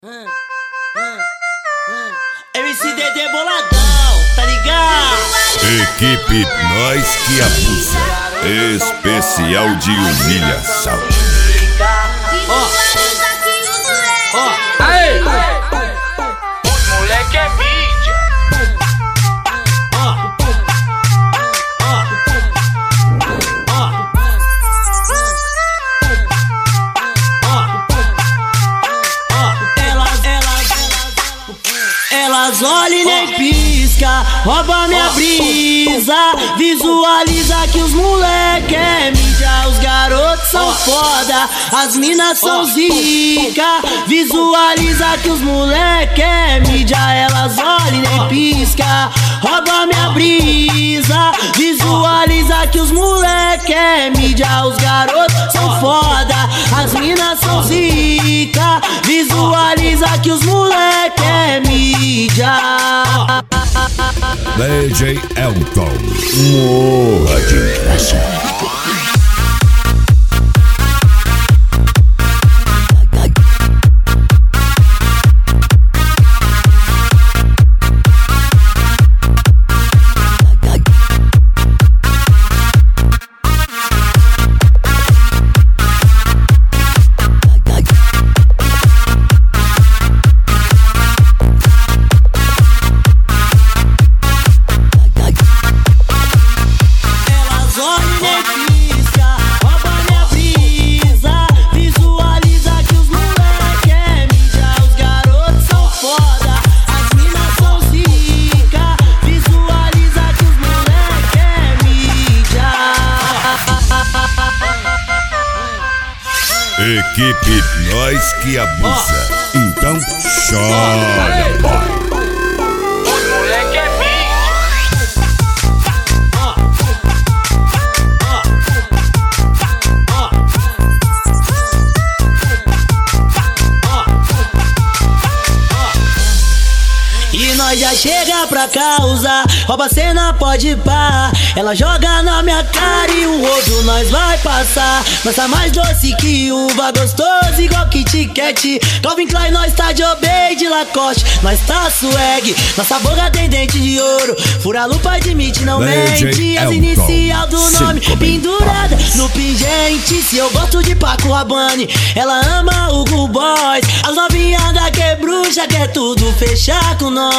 MCDD boladão, tá ligado? Equipe Nós que Abusa, especial de humilhação. Aê! Os moleque é mídia. Elas olham e nem pisca, rouba minha brisa. Visualiza que os moleque é mídia. Os garotos são foda, as minas são zica. Visualiza que os moleque é mídia. Elas olham e nem pisca, rouba minha brisa. Visualiza que os moleque é mídia. Os garotos são foda, as minas são zica. Visualiza que os moleque é mídia. DJ Elton, morra de inveja. Equipe Nós que Abusa, então chora, boy. Os moleque é mídia. E nós já chega pra causa, rouba cena, pode pá. Ela joga na minha cara e o rodo nós vai passar. Nós tá mais doce que uva, gostoso igual Kit Kat. Calvin Klein, nós tá de Obey, de Lacoste, nós tá swag. Nossa boca tem dente de ouro, fura a lupa, admite, não mente. As inicial do nome pendurada no pingente. Se eu gosto de Paco Rabanne, ela ama o Hugo Boss. As novinhas da que é bruxa, quer tudo fechar com nós.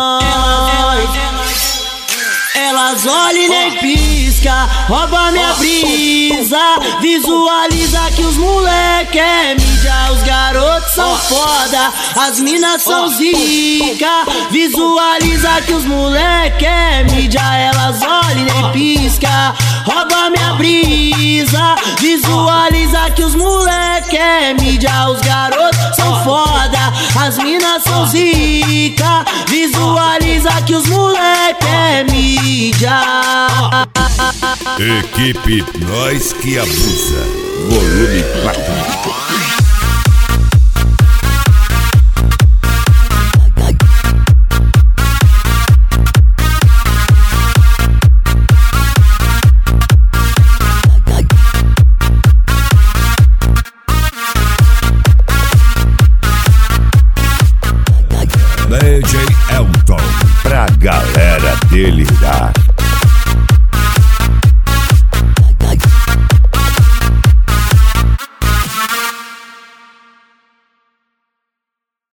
Elas olham e nem pisca, rouba minha brisa. Visualiza que os moleque é mídia. Os garotos são foda, as minas são zica. Visualiza que os moleque é mídia. Elas olham e nem pisca, rouba minha brisa. Visualiza que os moleque é mídia. Os garotos são foda, as minas são zica. Visualiza que os moleque é mídia. Equipe Nós que Abusa, volume 4. DJ Elton, pra galera delirar.